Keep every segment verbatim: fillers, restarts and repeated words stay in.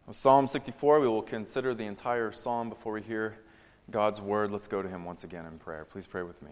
Psalm sixty-four, we will consider the entire psalm before we hear God's word. Let's go to him once again in prayer. Please pray with me.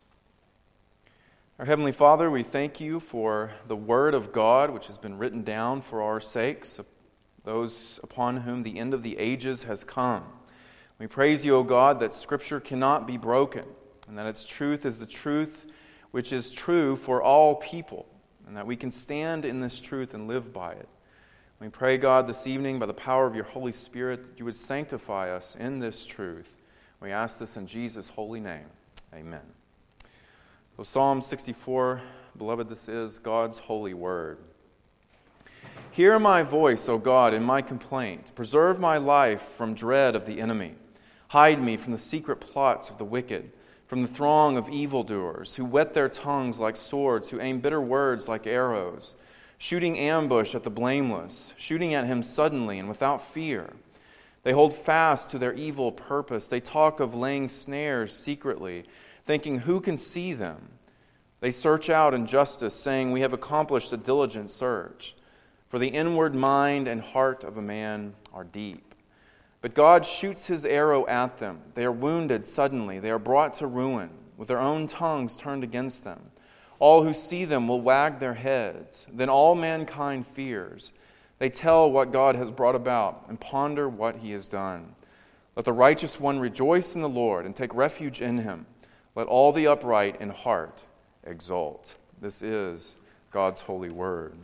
Our Heavenly Father, we thank you for the word of God which has been written down for our sakes, those upon whom the end of the ages has come. We praise you, O God, that Scripture cannot be broken, and that its truth is the truth which is true for all people, and that we can stand in this truth and live by it. We pray, God, this evening, by the power of your Holy Spirit, that you would sanctify us in this truth. We ask this in Jesus' holy name. Amen. So Psalm sixty-four, beloved, this is God's holy word. Hear my voice, O God, in my complaint. Preserve my life from dread of the enemy. Hide me from the secret plots of the wicked, from the throng of evildoers, who whet their tongues like swords, who aim bitter words like arrows, shooting ambush at the blameless, shooting at him suddenly and without fear. They hold fast to their evil purpose. They talk of laying snares secretly, thinking, who can see them? They search out injustice, saying, we have accomplished a diligent search. For the inward mind and heart of a man are deep. But God shoots his arrow at them. They are wounded suddenly. They are brought to ruin, with their own tongues turned against them. All who see them will wag their heads. Then all mankind fears. They tell what God has brought about and ponder what he has done. Let the righteous one rejoice in the Lord and take refuge in him. Let all the upright in heart exult. This is God's holy word.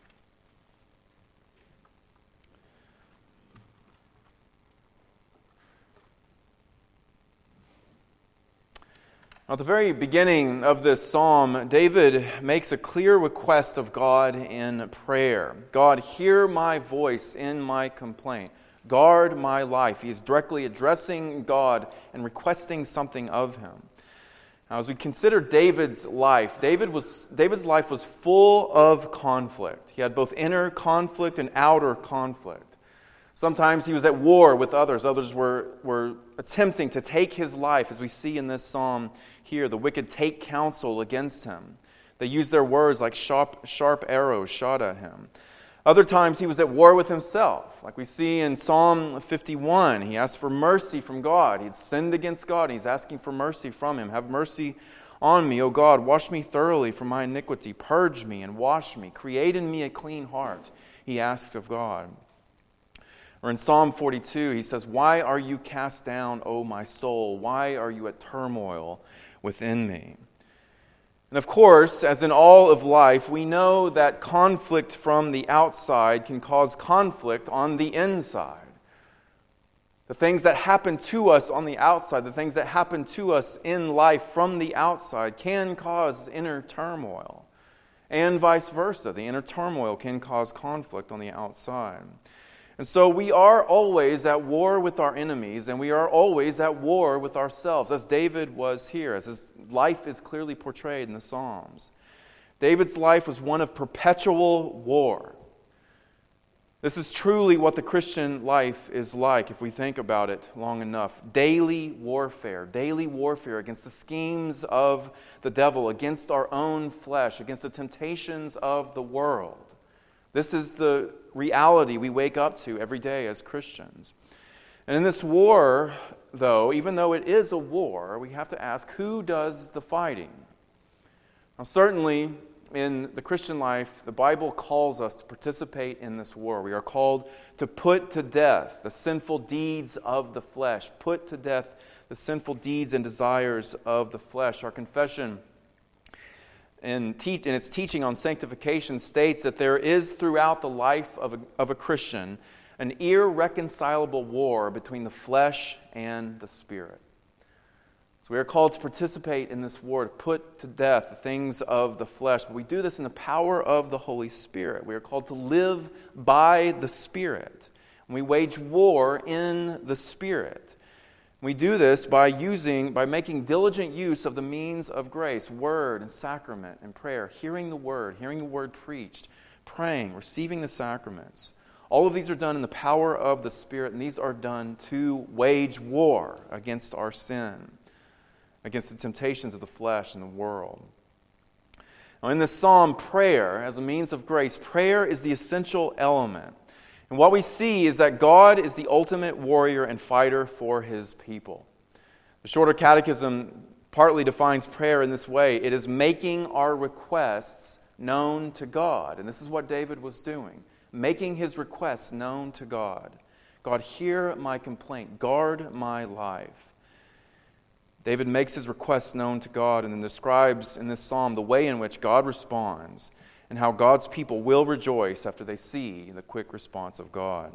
At the very beginning of this psalm, David makes a clear request of God in prayer. God, hear my voice in my complaint. Guard my life. He is directly addressing God and requesting something of him. Now, as we consider David's life, David was, David's life was full of conflict. He had both inner conflict and outer conflict. Sometimes he was at war with others. Others were, were attempting to take his life, as we see in this psalm here. The wicked take counsel against him. They use their words like sharp, sharp arrows shot at him. Other times he was at war with himself. Like we see in Psalm fifty-one, he asked for mercy from God. He had sinned against God, and he's asking for mercy from him. Have mercy on me, O God. Wash me thoroughly from my iniquity. Purge me and wash me. Create in me a clean heart, he asked of God. Or in Psalm forty-two, he says, why are you cast down, O my soul? Why are you at turmoil within me? And of course, as in all of life, we know that conflict from the outside can cause conflict on the inside. The things that happen to us on the outside, the things that happen to us in life from the outside can cause inner turmoil. And vice versa. The inner turmoil can cause conflict on the outside. And so we are always at war with our enemies, and we are always at war with ourselves, as David was here, as his life is clearly portrayed in the Psalms. David's life was one of perpetual war. This is truly what the Christian life is like, if we think about it long enough. Daily warfare, daily warfare against the schemes of the devil, against our own flesh, against the temptations of the world. This is the reality we wake up to every day as Christians. And in this war, though, even though it is a war, we have to ask, who does the fighting? Now, certainly, in the Christian life, the Bible calls us to participate in this war. We are called to put to death the sinful deeds of the flesh, put to death the sinful deeds and desires of the flesh. Our confession In, te- in its teaching on sanctification states that there is throughout the life of a, of a Christian an irreconcilable war between the flesh and the spirit. So we are called to participate in this war, to put to death the things of the flesh. But we do this in the power of the Holy Spirit. We are called to live by the Spirit. And we wage war in the Spirit. We do this by using, by making diligent use of the means of grace, word and sacrament and prayer, hearing the word, hearing the word preached, praying, receiving the sacraments. All of these are done in the power of the Spirit, and these are done to wage war against our sin, against the temptations of the flesh and the world. Now, in this psalm, prayer, as a means of grace, prayer is the essential element. And what we see is that God is the ultimate warrior and fighter for his people. The Shorter Catechism partly defines prayer in this way. It is making our requests known to God. And this is what David was doing, making his requests known to God. God, hear my complaint. Guard my life. David makes his requests known to God and then describes in this psalm the way in which God responds and how God's people will rejoice after they see the quick response of God.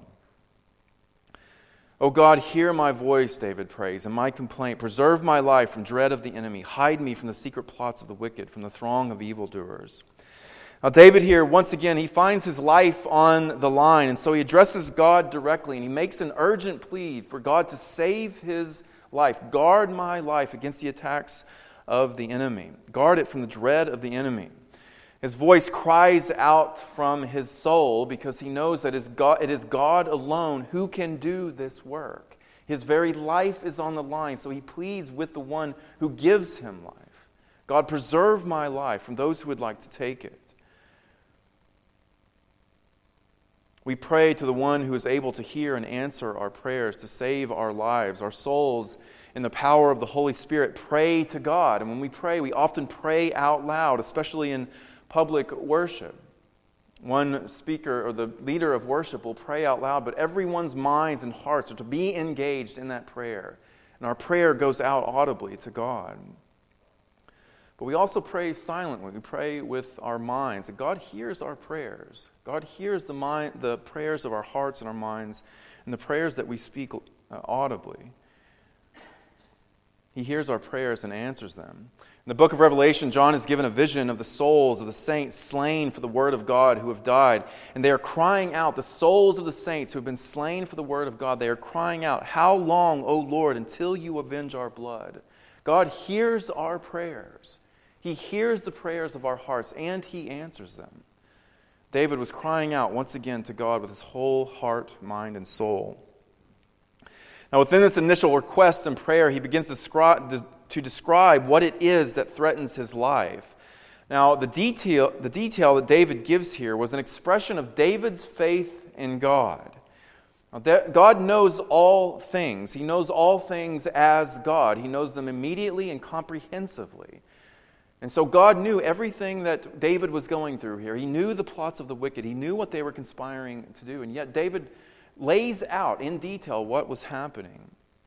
O God, hear my voice, David prays, and my complaint. Preserve my life from dread of the enemy. Hide me from the secret plots of the wicked, from the throng of evildoers. Now, David here, once again, he finds his life on the line, and so he addresses God directly, and he makes an urgent plea for God to save his life. Guard my life against the attacks of the enemy. Guard it from the dread of the enemy. His voice cries out from his soul because he knows that it is God alone who can do this work. His very life is on the line, so he pleads with the one who gives him life. God, preserve my life from those who would like to take it. We pray to the one who is able to hear and answer our prayers, to save our lives. Our souls, in the power of the Holy Spirit, pray to God. And when we pray, we often pray out loud, especially in public worship. One speaker or the leader of worship will pray out loud, but everyone's minds and hearts are to be engaged in that prayer. And our prayer goes out audibly to God. But we also pray silently. We pray with our minds. And God hears our prayers. God hears the mind, the prayers of our hearts and our minds and the prayers that we speak uh, audibly. He hears our prayers and answers them. In the book of Revelation, John is given a vision of the souls of the saints slain for the word of God who have died. And they are crying out, the souls of the saints who have been slain for the word of God, they are crying out, "How long, O Lord, until you avenge our blood?" God hears our prayers. He hears the prayers of our hearts, and he answers them. David was crying out once again to God with his whole heart, mind, and soul. Now, within this initial request and prayer, he begins to describe, to describe what it is that threatens his life. Now, the detail, the detail that David gives here was an expression of David's faith in God. Now, God knows all things. He knows all things as God. He knows them immediately and comprehensively. And so God knew everything that David was going through here. He knew the plots of the wicked. He knew what they were conspiring to do. And yet David lays out in detail what was happening.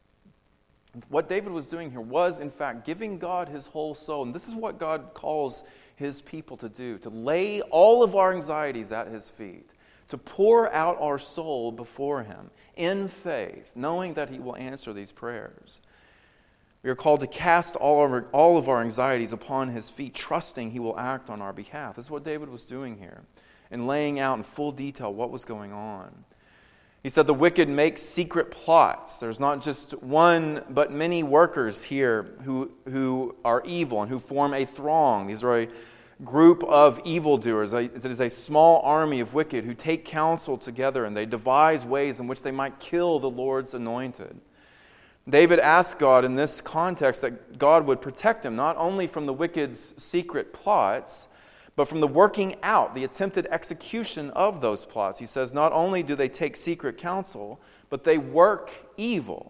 What David was doing here was, in fact, giving God his whole soul. And this is what God calls his people to do, to lay all of our anxieties at his feet, to pour out our soul before him in faith, knowing that he will answer these prayers. We are called to cast all of our, all of our anxieties upon his feet, trusting he will act on our behalf. This is what David was doing here, and laying out in full detail what was going on. He said the wicked make secret plots. There's not just one, but many workers here who, who are evil and who form a throng. These are a group of evildoers. It is a small army of wicked who take counsel together and they devise ways in which they might kill the Lord's anointed. David asked God in this context that God would protect him not only from the wicked's secret plots, but from the working out, the attempted execution of those plots. He says not only do they take secret counsel, but they work evil.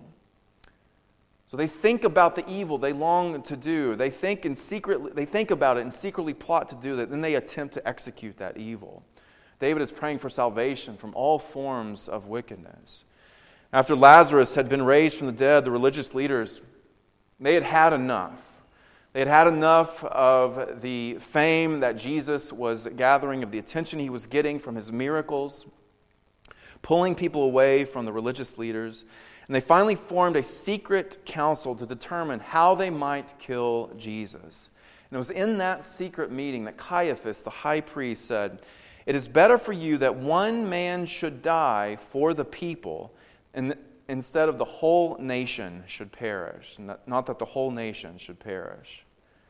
So they think about the evil they long to do. They think and secretly they think about it and secretly plot to do that. Then they attempt to execute that evil. David is praying for salvation from all forms of wickedness. After Lazarus had been raised from the dead, the religious leaders, they had had enough. They had had enough of the fame that Jesus was gathering, of the attention he was getting from his miracles, pulling people away from the religious leaders. And they finally formed a secret council to determine how they might kill Jesus. And it was in that secret meeting that Caiaphas, the high priest, said, "It is better for you that one man should die for the people, and instead of the whole nation should perish." Not that the whole nation should perish.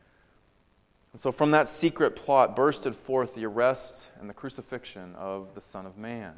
And so from that secret plot bursted forth the arrest and the crucifixion of the Son of Man.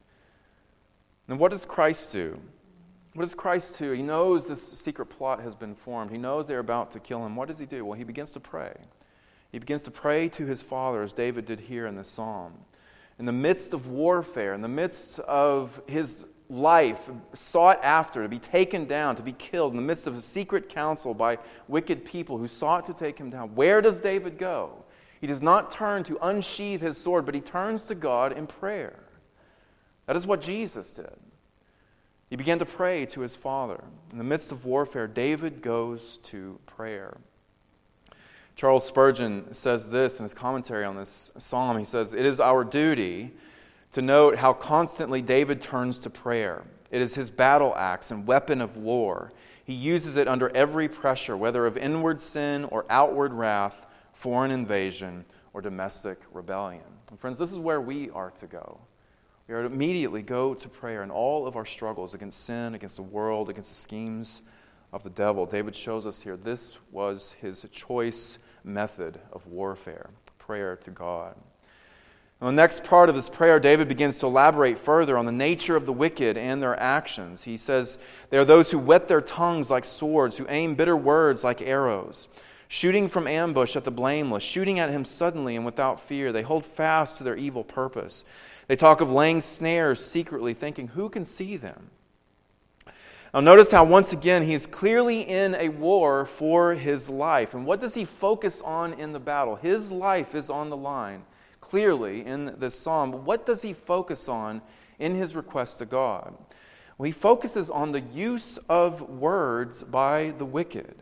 And what does Christ do? What does Christ do? He knows this secret plot has been formed. He knows they're about to kill him. What does he do? Well, he begins to pray. He begins to pray to his Father, as David did here in this psalm. in the midst of warfare, in the midst of his life, sought after, to be taken down, to be killed, in the midst of a secret council by wicked people who sought to take him down. Where does David go? He does not turn to unsheathe his sword, but he turns to God in prayer. That is what Jesus did. He began to pray to his Father. In the midst of warfare, David goes to prayer. Charles Spurgeon says this in his commentary on this psalm. He says, "It is our duty to note how constantly David turns to prayer. It is his battle axe and weapon of war. He uses it under every pressure, whether of inward sin or outward wrath, foreign invasion, or domestic rebellion." And friends, this is where we are to go. We are to immediately go to prayer in all of our struggles against sin, against the world, against the schemes of the devil. David shows us here this was his choice method of warfare, prayer to God. In the next part of this prayer, David begins to elaborate further on the nature of the wicked and their actions. He says, "They are those who whet their tongues like swords, who aim bitter words like arrows, shooting from ambush at the blameless, shooting at him suddenly and without fear. They hold fast to their evil purpose. They talk of laying snares secretly, thinking, who can see them?" Now notice how once again he is clearly in a war for his life. And what does he focus on in the battle? His life is on the line, clearly in this psalm. But what does he focus on in his request to God? Well, he focuses on the use of words by the wicked.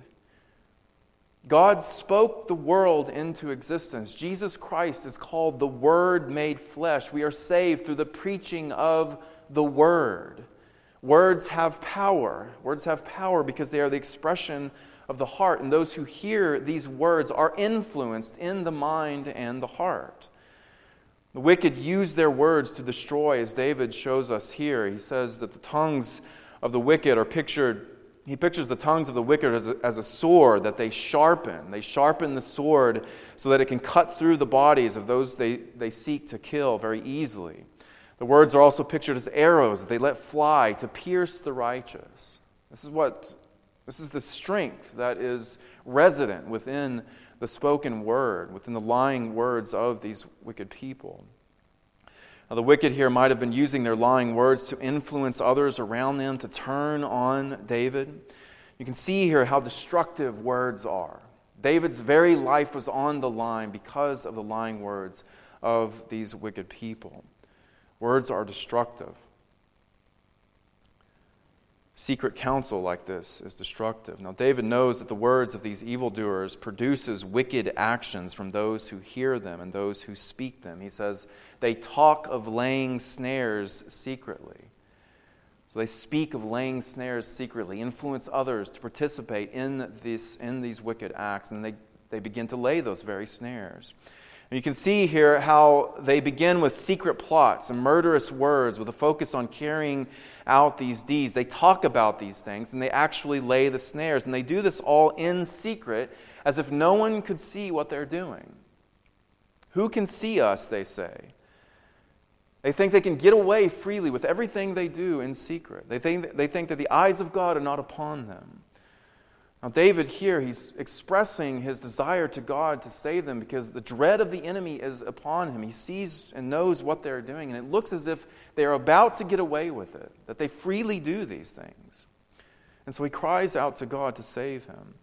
God spoke the world into existence. Jesus Christ is called the Word made flesh. We are saved through the preaching of the Word. Words have power. Words have power because they are the expression of the heart. And those who hear these words are influenced in the mind and the heart. The wicked use their words to destroy, as David shows us here. He says that the tongues of the wicked are pictured, he pictures the tongues of the wicked as a, as a sword that they sharpen. They sharpen the sword so that it can cut through the bodies of those they, they seek to kill very easily. The words are also pictured as arrows that they let fly to pierce the righteous. This is what, this is the strength that is resident within the spoken word, within the lying words of these wicked people. Now, the wicked here might have been using their lying words to influence others around them, to turn on David. You can see here how destructive words are. David's very life was on the line because of the lying words of these wicked people. Words are destructive. Secret counsel like this is destructive. Now, David knows that the words of these evildoers produces wicked actions from those who hear them and those who speak them. He says, they talk of laying snares secretly. So they speak of laying snares secretly, influence others to participate in this, in these wicked acts, and they, they begin to lay those very snares. And you can see here how they begin with secret plots and murderous words with a focus on carrying out these deeds. They talk about these things and they actually lay the snares. And they do this all in secret as if no one could see what they're doing. Who can see us, they say. They think they can get away freely with everything they do in secret. They think, they think that the eyes of God are not upon them. Now, David here, he's expressing his desire to God to save them because the dread of the enemy is upon him. He sees and knows what they're doing, and it looks as if they are about to get away with it, that they freely do these things. And so he cries out to God to save him.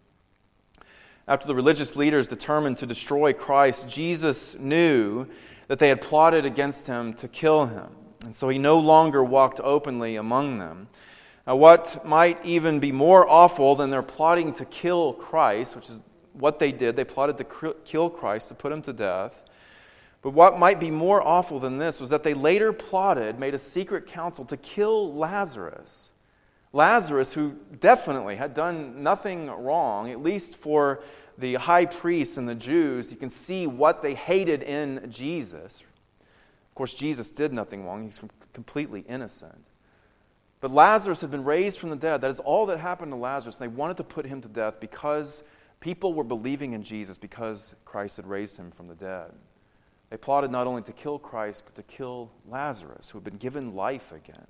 After the religious leaders determined to destroy Christ, Jesus knew that they had plotted against him to kill him, and so he no longer walked openly among them. Now, what might even be more awful than their plotting to kill Christ, which is what they did, they plotted to kill Christ, to put him to death. But what might be more awful than this was that they later plotted, made a secret council to kill Lazarus. Lazarus, who definitely had done nothing wrong, at least for the high priests and the Jews. You can see what they hated in Jesus. Of course, Jesus did nothing wrong. He's completely innocent. But Lazarus had been raised from the dead. That is all that happened to Lazarus. And they wanted to put him to death because people were believing in Jesus because Christ had raised him from the dead. They plotted not only to kill Christ, but to kill Lazarus, who had been given life again.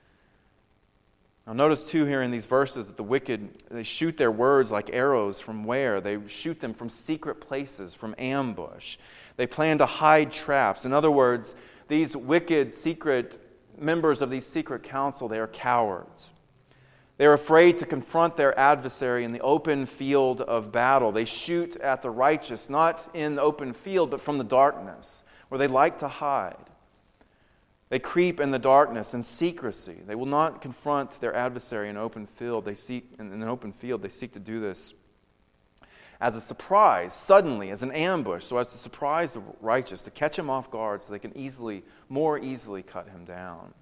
Now notice too here in these verses that the wicked, they shoot their words like arrows from where? They shoot them from secret places, from ambush. They plan to hide traps. In other words, these wicked, secret members of these secret council, they are cowards. They are afraid to confront their adversary in the open field of battle. They shoot at the righteous, not in the open field, but from the darkness, where they like to hide. They creep in the darkness in secrecy. They will not confront their adversary in open field. They seek in an open field. They seek to do this as a surprise, suddenly, as an ambush, so as to surprise the righteous, to catch him off guard, so they can easily, more easily, cut him down.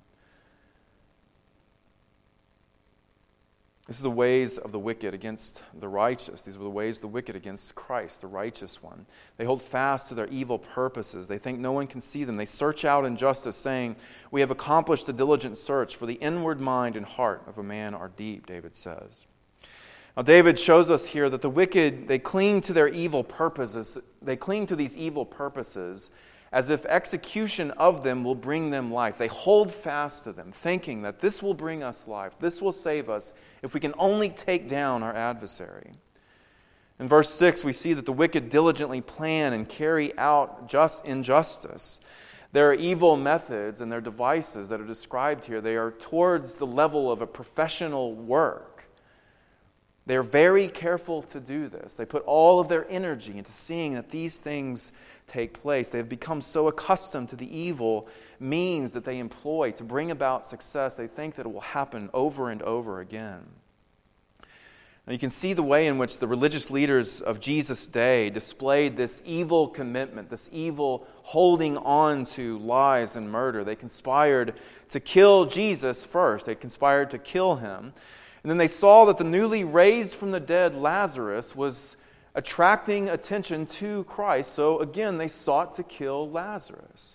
This is the ways of the wicked against the righteous. These were the ways of the wicked against Christ, the righteous one. They hold fast to their evil purposes. They think no one can see them. They search out injustice, saying, "We have accomplished a diligent search, for the inward mind and heart of a man are deep," David says. Now, David shows us here that the wicked, they cling to their evil purposes. They cling to these evil purposes as if execution of them will bring them life. They hold fast to them, thinking that this will bring us life. This will save us if we can only take down our adversary. In verse six, we see that the wicked diligently plan and carry out just injustice. Their evil methods and their devices that are described here, they are towards the level of a professional work. They're very careful to do this. They put all of their energy into seeing that these things take place. They have become so accustomed to the evil means that they employ to bring about success, they think that it will happen over and over again. Now you can see the way in which the religious leaders of Jesus' day displayed this evil commitment, this evil holding on to lies and murder. They conspired to kill Jesus first. They conspired to kill him. And then they saw that the newly raised from the dead Lazarus was attracting attention to Christ. So again, they sought to kill Lazarus.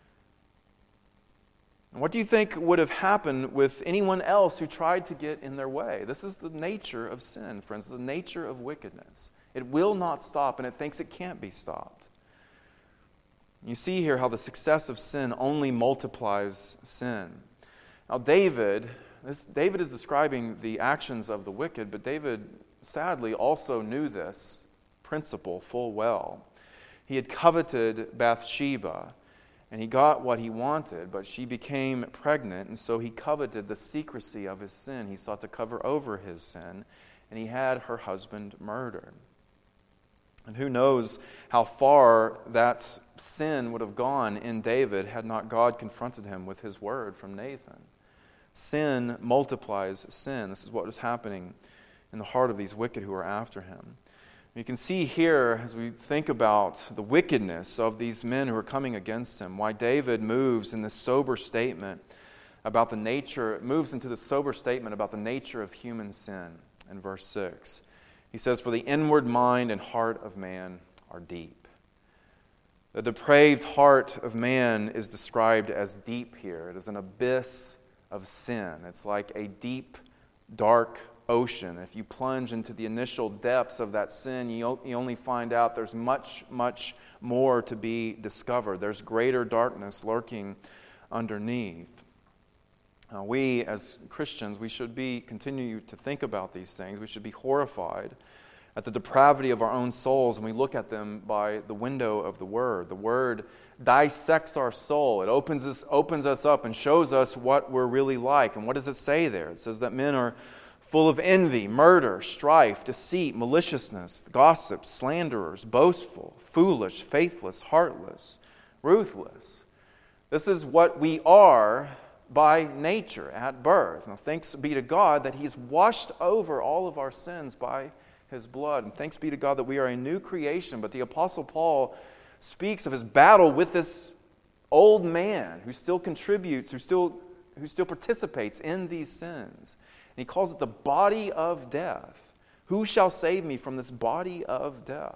And what do you think would have happened with anyone else who tried to get in their way? This is the nature of sin, friends, the nature of wickedness. It will not stop, and it thinks it can't be stopped. You see here how the success of sin only multiplies sin. Now David, this, David is describing the actions of the wicked, but David sadly also knew this principle full well. He had coveted Bathsheba, and he got what he wanted, but she became pregnant, and so he coveted the secrecy of his sin. He sought to cover over his sin, and he had her husband murdered. And who knows how far that sin would have gone in David had not God confronted him with his word from Nathan. Sin multiplies sin. This is what was happening in the heart of these wicked who are after him. You can see here, as we think about the wickedness of these men who are coming against him, why David moves in this sober statement about the nature, moves into this sober statement about the nature of human sin in verse six. He says, "For the inward mind and heart of man are deep." The depraved heart of man is described as deep here. It is an abyss of sin. It's like a deep, dark ocean. If you plunge into the initial depths of that sin, you, you only find out there's much, much more to be discovered. There's greater darkness lurking underneath. Now, we as Christians, we should be continue to think about these things. We should be horrified at the depravity of our own souls when we look at them by the window of the Word. The Word dissects our soul. It opens us, opens us up and shows us what we're really like. And what does it say there? It says that men are full of envy, murder, strife, deceit, maliciousness, gossip, slanderers, boastful, foolish, faithless, heartless, ruthless. This is what we are by nature at birth. Now, thanks be to God that He's washed over all of our sins by His blood. And thanks be to God that we are a new creation. But the Apostle Paul speaks of his battle with this old man who still contributes, who still, who still participates in these sins. And he calls it the body of death. Who shall save me from this body of death?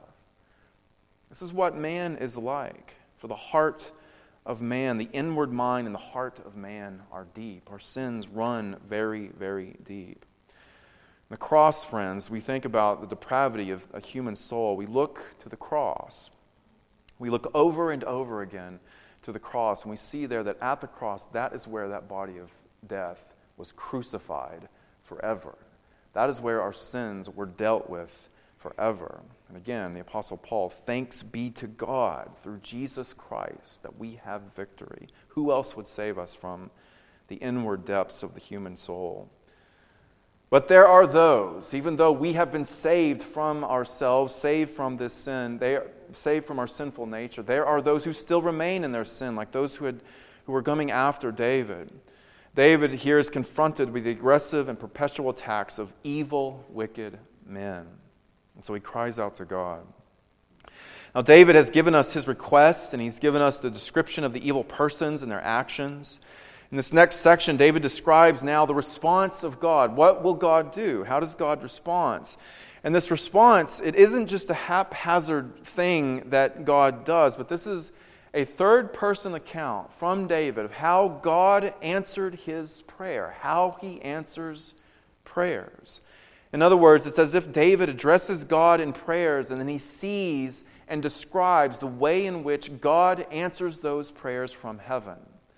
This is what man is like. For the heart of man, the inward mind and the heart of man are deep. Our sins run very, very deep. The cross, friends, we think about the depravity of a human soul. We look to the cross. We look over and over again to the cross, and we see there that at the cross, that is where that body of death was crucified forever. That is where our sins were dealt with forever. And again, the Apostle Paul, thanks be to God through Jesus Christ that we have victory. Who else would save us from the inward depths of the human soul? But there are those, even though we have been saved from ourselves, saved from this sin, they are saved from our sinful nature, there are those who still remain in their sin, like those who had who were coming after David. David here is confronted with the aggressive and perpetual attacks of evil, wicked men. And so he cries out to God. Now, David has given us his request, and he's given us the description of the evil persons and their actions. In this next section, David describes now the response of God. What will God do? How does God respond? And this response, it isn't just a haphazard thing that God does, but this is a third-person account from David of how God answered his prayer, how he answers prayers. In other words, it's as if David addresses God in prayers and then he sees and describes the way in which God answers those prayers from heaven.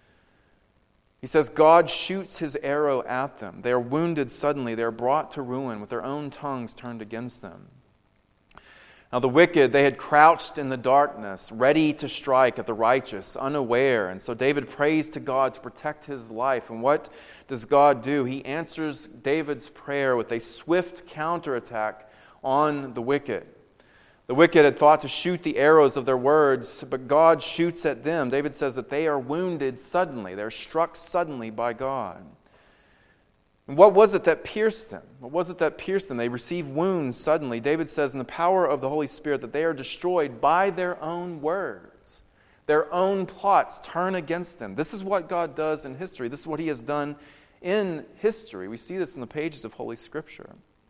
He says God shoots his arrow at them. They are wounded suddenly. They are brought to ruin with their own tongues turned against them. Now the wicked, they had crouched in the darkness, ready to strike at the righteous, unaware. And so David prays to God to protect his life. And what does God do? He answers David's prayer with a swift counterattack on the wicked. The wicked had thought to shoot the arrows of their words, but God shoots at them. David says that they are wounded suddenly. They're struck suddenly by God. And what was it that pierced them? What was it that pierced them? They receive wounds suddenly. David says in the power of the Holy Spirit that they are destroyed by their own words. Their own plots turn against them. This is what God does in history. This is what he has done in history. We see this in the pages of Holy Scripture.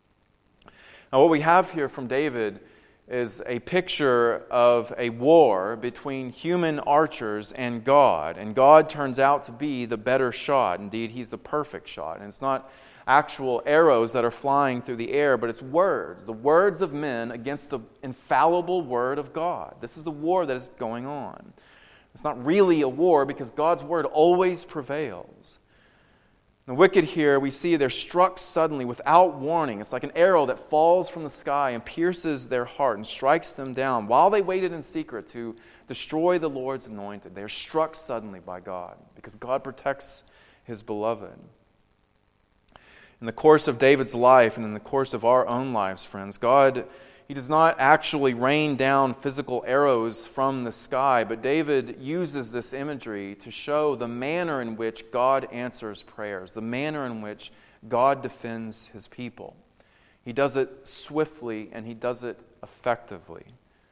Now what we have here from David is a picture of a war between human archers and God. And God turns out to be the better shot. Indeed, he's the perfect shot. And it's not actual arrows that are flying through the air, but it's words. The words of men against the infallible word of God. This is the war that is going on. It's not really a war because God's word always prevails. The wicked here, we see they're struck suddenly without warning. It's like an arrow that falls from the sky and pierces their heart and strikes them down. While they waited in secret to destroy the Lord's anointed, they're struck suddenly by God because God protects his beloved. In the course of David's life and in the course of our own lives, friends, God, he does not actually rain down physical arrows from the sky, but David uses this imagery to show the manner in which God answers prayers, the manner in which God defends his people. He does it swiftly and he does it effectively.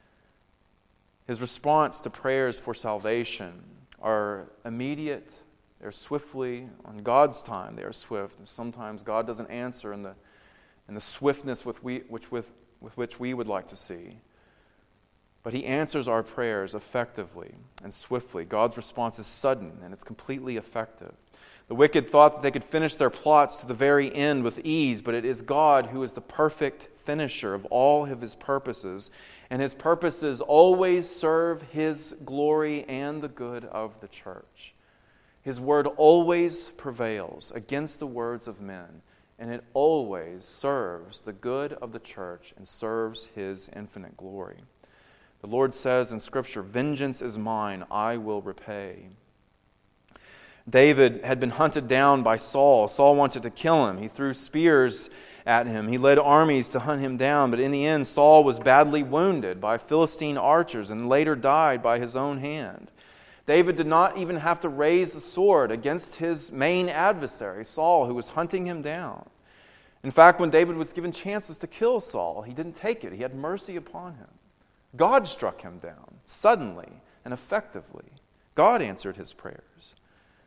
His response to prayers for salvation are immediate, they're swiftly, on God's time they are swift. Sometimes God doesn't answer in the, in the swiftness with we, which with with which we would like to see. But he answers our prayers effectively and swiftly. God's response is sudden and it's completely effective. The wicked thought that they could finish their plots to the very end with ease, but it is God who is the perfect finisher of all of his purposes, and his purposes always serve his glory and the good of the church. His word always prevails against the words of men, and it always serves the good of the church and serves his infinite glory. The Lord says in Scripture, "Vengeance is mine, I will repay." David had been hunted down by Saul. Saul wanted to kill him. He threw spears at him. He led armies to hunt him down. But in the end, Saul was badly wounded by Philistine archers and later died by his own hand. David did not even have to raise a sword against his main adversary, Saul, who was hunting him down. In fact, when David was given chances to kill Saul, he didn't take it. He had mercy upon him. God struck him down suddenly and effectively. God answered his prayers.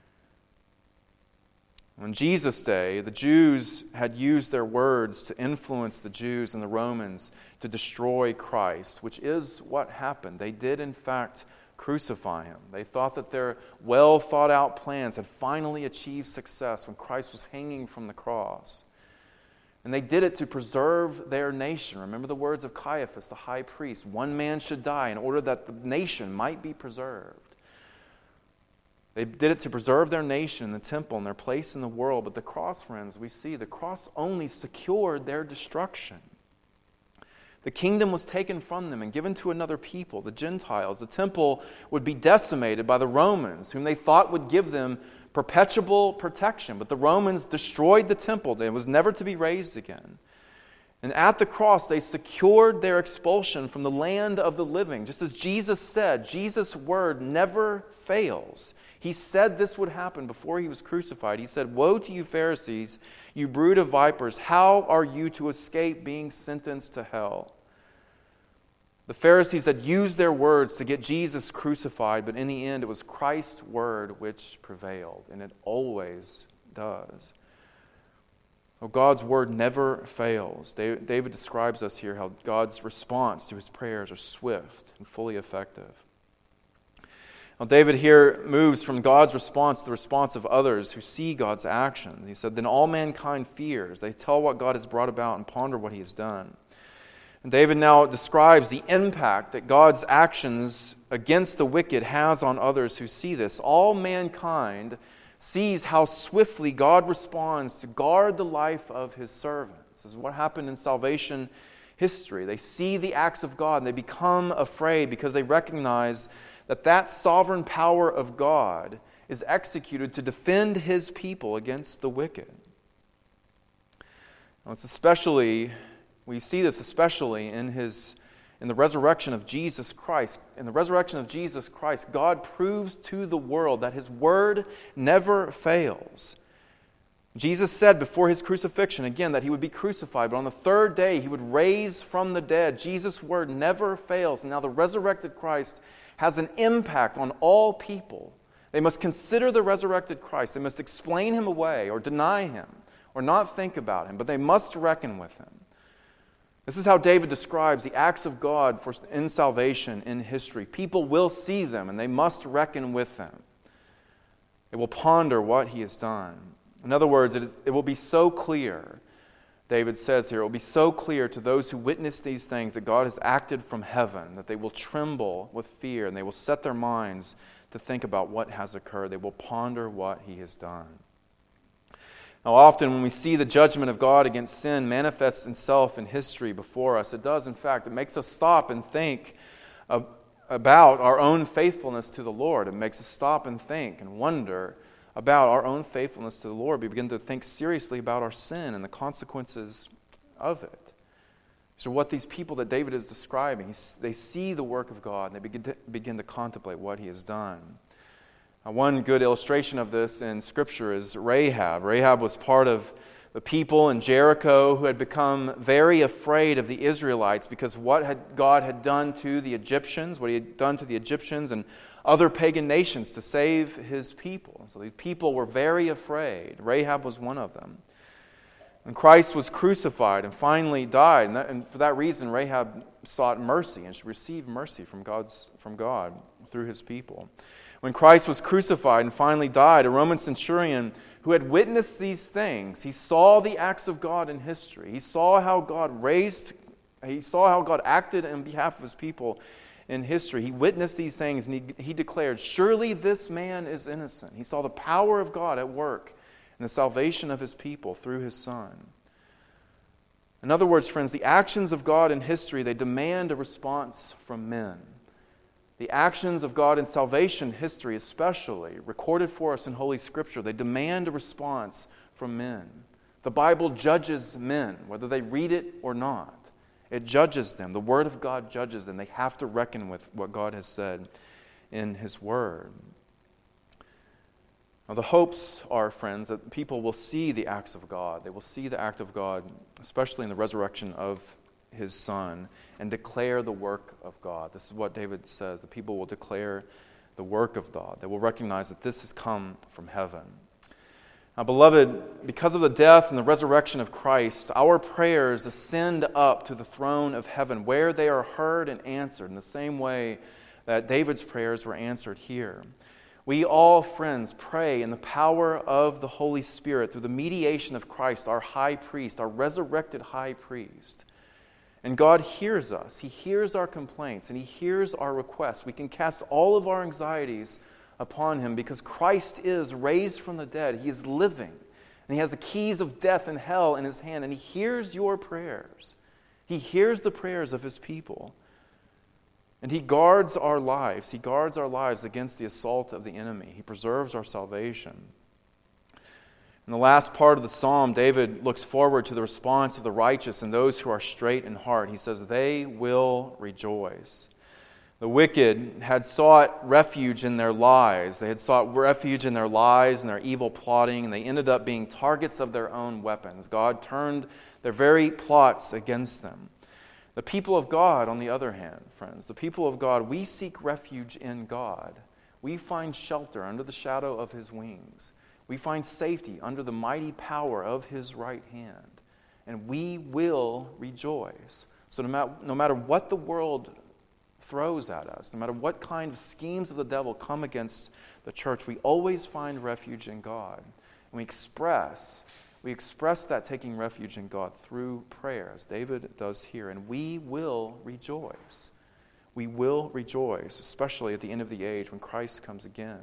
On Jesus' day, the Jews had used their words to influence the Jews and the Romans to destroy Christ, which is what happened. They did, in fact, crucify him. They thought that their well thought out plans had finally achieved success when Christ was hanging from the cross. And they did it to preserve their nation. Remember the words of Caiaphas, the high priest. One man should die in order that the nation might be preserved. They did it to preserve their nation, the temple, and their place in the world. But the cross, friends, we see, the cross only secured their destruction. The kingdom was taken from them and given to another people, the Gentiles. The temple would be decimated by the Romans, whom they thought would give them perpetual protection. But the Romans destroyed the temple. It was never to be raised again. And at the cross, they secured their expulsion from the land of the living. Just as Jesus said, Jesus' word never fails. He said this would happen before he was crucified. He said, "Woe to you Pharisees, you brood of vipers, how are you to escape being sentenced to hell?" The Pharisees had used their words to get Jesus crucified, but in the end it was Christ's word which prevailed, and it always does. Oh, God's word never fails. David describes us here how God's response to his prayers are swift and fully effective. Now, David here moves from God's response to the response of others who see God's actions. He said, "Then all mankind fears. They tell what God has brought about and ponder what he has done." And David now describes the impact that God's actions against the wicked has on others who see this. All mankind sees how swiftly God responds to guard the life of his servants. This is what happened in salvation history. They see the acts of God and they become afraid because they recognize that that sovereign power of God is executed to defend his people against the wicked. Now, it's especially, we see this especially in his in the resurrection of Jesus Christ. In the resurrection of Jesus Christ, God proves to the world that his word never fails. Jesus said before his crucifixion, again, that he would be crucified, but on the third day he would raise from the dead. Jesus' word never fails. And now the resurrected Christ has an impact on all people. They must consider the resurrected Christ. They must explain him away or deny him or not think about him, but they must reckon with him. This is how David describes the acts of God for, in salvation in history. People will see them and they must reckon with them. They will ponder what he has done. In other words, it, is, it will be so clear, David says here, it will be so clear to those who witness these things that God has acted from heaven, that they will tremble with fear and they will set their minds to think about what has occurred. They will ponder what he has done. Now, often when we see the judgment of God against sin manifest itself in history before us, it does, in fact, it makes us stop and think of, about our own faithfulness to the Lord. It makes us stop and think and wonder about our own faithfulness to the Lord. We begin to think seriously about our sin and the consequences of it. So what these people that David is describing, they see the work of God and they begin to, begin to contemplate what he has done. Now, one good illustration of this in Scripture is Rahab. Rahab was part of the people in Jericho who had become very afraid of the Israelites because what had God had done to the Egyptians, what he had done to the Egyptians and other pagan nations to save his people. So these people were very afraid. Rahab was one of them. And Christ was crucified and finally died. And, that, and for that reason, Rahab sought mercy and she received mercy from God's from God through his people. When Christ was crucified and finally died, a Roman centurion who had witnessed these things, he saw the acts of God in history. He saw how God raised, he saw how God acted on behalf of his people in history. He witnessed these things and he, he declared, "Surely this man is innocent." He saw the power of God at work in the salvation of his people through his Son. In other words, friends, the actions of God in history, they demand a response from men. The actions of God in salvation history especially, recorded for us in Holy Scripture, they demand a response from men. The Bible judges men, whether they read it or not. It judges them. The Word of God judges them. They have to reckon with what God has said in His Word. Now, the hopes are, friends, that people will see the acts of God. They will see the act of God, especially in the resurrection of His Son, and declare the work of God. This is what David says. The people will declare the work of God. They will recognize that this has come from heaven. Now, beloved, because of the death and the resurrection of Christ, our prayers ascend up to the throne of heaven, where they are heard and answered in the same way that David's prayers were answered here. We all, friends, pray in the power of the Holy Spirit through the mediation of Christ, our high priest, our resurrected high priest. And God hears us. He hears our complaints and He hears our requests. We can cast all of our anxieties upon Him because Christ is raised from the dead. He is living. And He has the keys of death and hell in His hand. And He hears your prayers. He hears the prayers of his people. And he guards our lives. He guards our lives against the assault of the enemy. He preserves our salvation. In the last part of the psalm, David looks forward to the response of the righteous and those who are straight in heart. He says, they will rejoice. The wicked had sought refuge in their lies. They had sought refuge in their lies and their evil plotting, and they ended up being targets of their own weapons. God turned their very plots against them. The people of God, on the other hand, friends, the people of God, we seek refuge in God. We find shelter under the shadow of his wings. We find safety under the mighty power of his right hand. And we will rejoice. So no matter, no matter what the world throws at us, no matter what kind of schemes of the devil come against the church, we always find refuge in God. And we express, we express that taking refuge in God through prayer, as David does here. And we will rejoice. We will rejoice, especially at the end of the age when Christ comes again.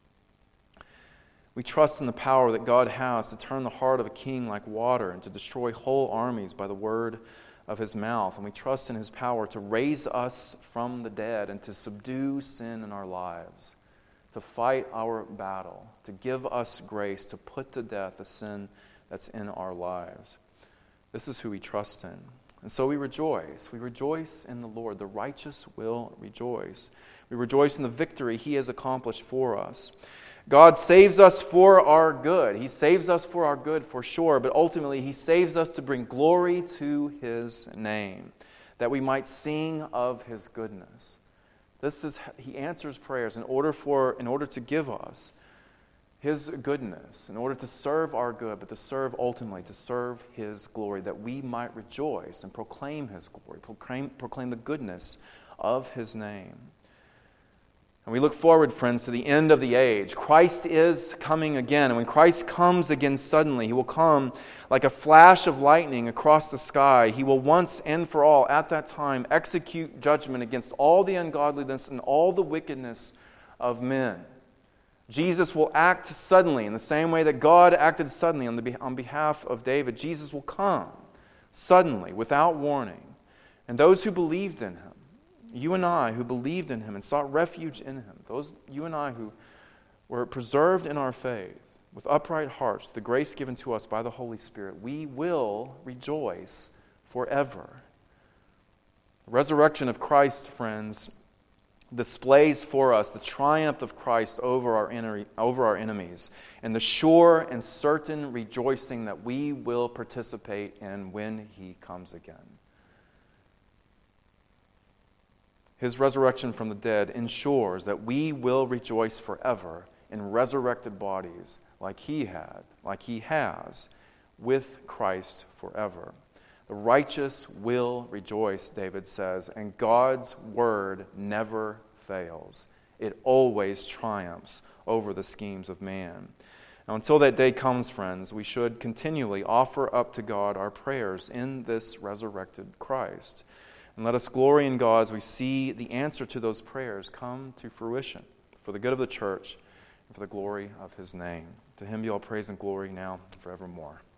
We trust in the power that God has to turn the heart of a king like water and to destroy whole armies by the word of his mouth. And we trust in his power to raise us from the dead and to subdue sin in our lives, to fight our battle, to give us grace, to put to death the sin that's in our lives. This is who we trust in. And so we rejoice. We rejoice in the Lord. The righteous will rejoice. We rejoice in the victory he has accomplished for us. God saves us for our good. He saves us for our good for sure, but ultimately he saves us to bring glory to his name, that we might sing of his goodness. This is he answers prayers in order for in order to give us his goodness, in order to serve our good, but to serve ultimately to serve his glory, that we might rejoice and proclaim his glory, proclaim, proclaim the goodness of his name. And we look forward, friends, to the end of the age. Christ is coming again. And when Christ comes again suddenly, he will come like a flash of lightning across the sky. He will once and for all, at that time, execute judgment against all the ungodliness and all the wickedness of men. Jesus will act suddenly in the same way that God acted suddenly on, the, on behalf of David. Jesus will come suddenly, without warning. And those who believed in him, you and I who believed in him and sought refuge in him, those you and I who were preserved in our faith with upright hearts, the grace given to us by the Holy Spirit, we will rejoice forever. The resurrection of Christ, friends, displays for us the triumph of Christ over our, enemy, over our enemies and the sure and certain rejoicing that we will participate in when he comes again. His resurrection from the dead ensures that we will rejoice forever in resurrected bodies like he had, like he has, with Christ forever. The righteous will rejoice, David says, and God's word never fails. It always triumphs over the schemes of man. Now, until that day comes, friends, we should continually offer up to God our prayers in this resurrected Christ. And let us glory in God as we see the answer to those prayers come to fruition for the good of the church and for the glory of his name. To him be all praise and glory now and forevermore.